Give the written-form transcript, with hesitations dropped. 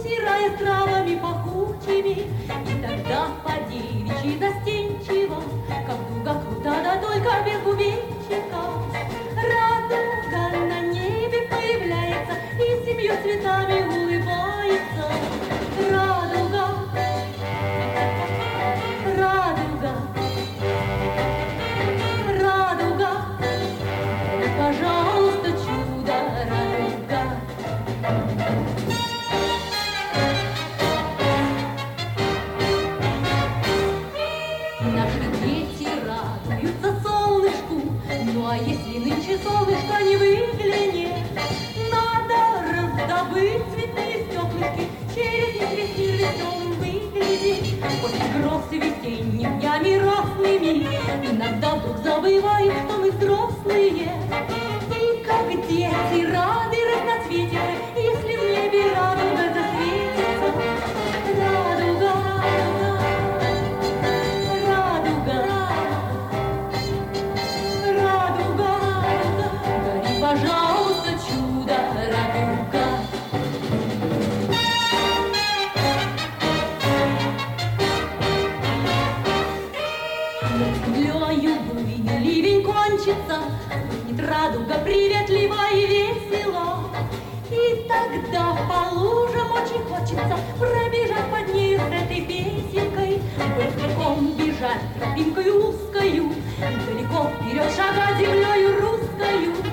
утирая травами пахучими. И тогда по-девичьи застенчиво, как дуга крута, да только без бубенчиков. Радуга на небе появляется и семью цветами улыбается. Радуга, радуга, радуга, пожалуйста, чудо, радуга. Наши дети радуются солнышку, ну а если нынче солнышко не выглянет, надо раздобыть цветные стеклышки, через них весь мир веселым выглядит. После гроз весенних днями рослыми иногда вдруг забываем, что мы взрослые. И как дети рады разноцветия, если в небе радуга засветится. Радуга, радуга, радуга, гори, пожалуйста, чудо, радуга. Землею буйный ливень кончится, вспыхнет радуга приветливо и весело. И тогда по лужам очень хочется пробежать под нею с этой песенкой, быстряком бежать тропинкою узкою, далеко вперед шагать землею русскою.